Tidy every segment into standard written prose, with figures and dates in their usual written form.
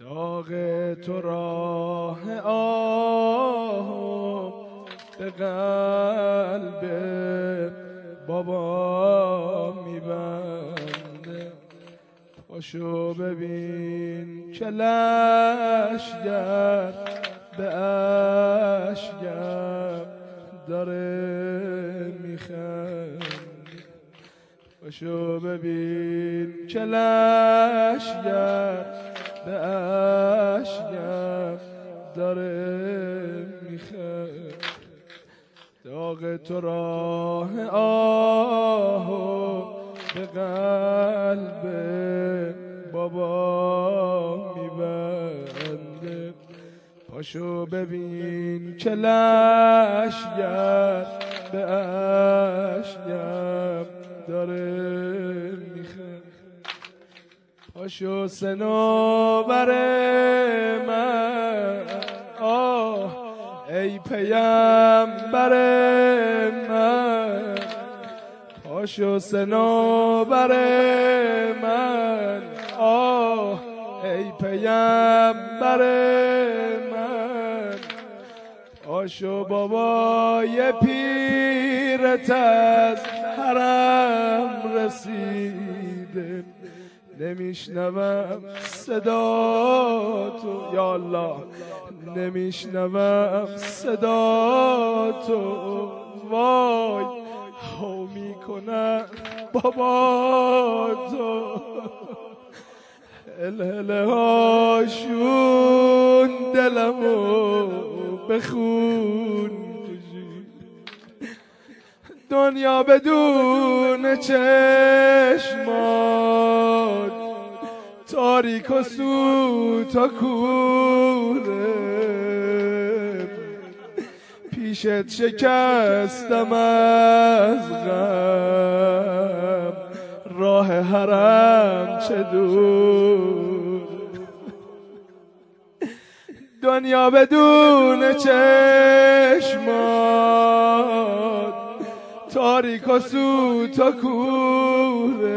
داغ تو راه آه به قلب بابا میبنده. پاشو ببین که لشگر به اشگر داره میخنده. پاشو ببین که لشگر به اشگر داره میخنده. داغ تو راه آه به قلب بابا میبنده. پاشو ببین که لشگر به اشگر داره میخنده. پاشو صنوبر من آه ای پیامبر من. پاشو صنوبر من آه ای پیامبر من. پاشو بابای پیرت از حرم رسیده. نمیشنوم صدا تو یا الله، نمیشنوم صدا تو. وای هو میکنم بابا تو. الهله هاشون دلمو بخون کشید. دنیا بدون چشمات تاریک و سوت و کوره. پیشت شکستم از غم راه حرم چه دور. دنیا بدون چشمات تاریک و سوت و کوره.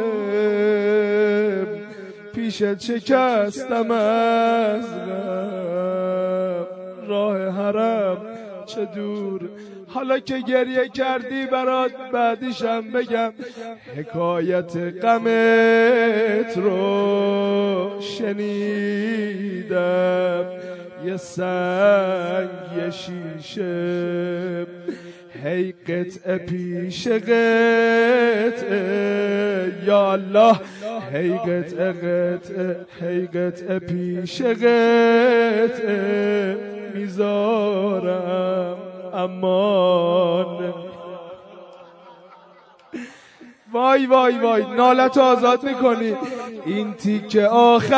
پیشت شکستم از غم راه حرم چه دور. حالا که گریه کردی برات بعدیشم بگم حکایت غمت رو شنیدم. یه سنگ یه شیشه هی قطعه پیش قطعه یا الله. هی قطعه قطعه هی قطعه پیش قطعه میذارم امان. وای وای وای نالت آزاد میکنی. این تیکه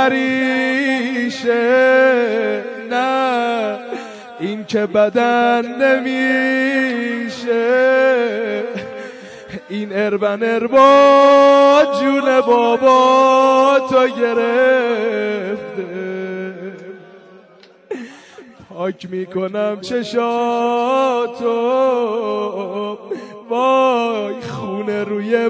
آخریشه نه این که بدن نمیشه. این اربن اربا جون بابا تو گرفته. پاک میکنم چشاتو وای خونه روی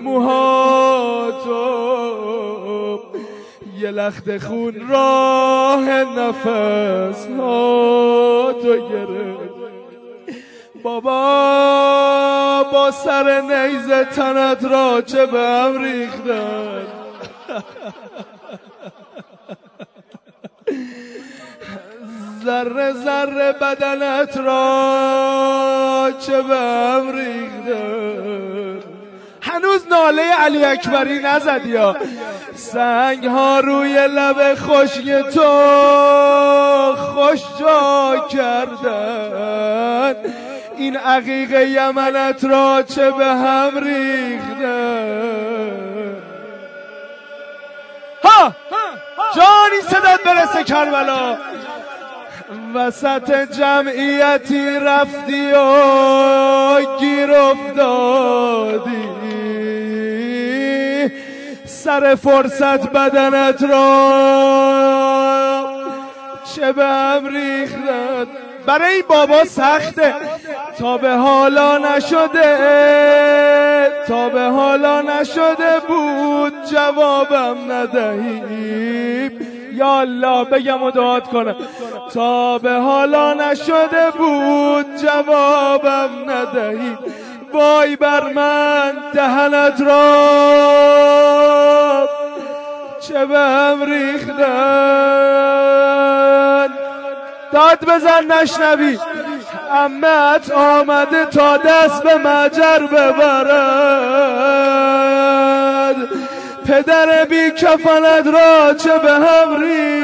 موهاتو. یه لخت خون راه نفس ها تو گرفت. بابا با سر نیزه تنت را چه به هم ریختن. ذره ذره بدنت را چه به هم ریختن. هنوز ناله علی اکبری نزدی یا سنگ ها روی لب خشک تو خوش جا کردن. این عقیق یمنت را چه به هم ریختن. ها جانی صدات برسه کربلا. وسط جمعیتی رفتی و گیر افتادی. سر فرصت بدنت را چه به هم ریختن. برای بابا سخته تا به حالا نشده تا به حالا نشده بود جوابم ندهی. یا الله بگم و دعات کنم. تا به حالا نشده بود جوابم ندهی، وای بر من دهنت را چه به هم ریختن. داد بزن نشنوی. عمت آمده تا دست به مجر ببرد، پدر بی کفنت را چه به هم ریختن.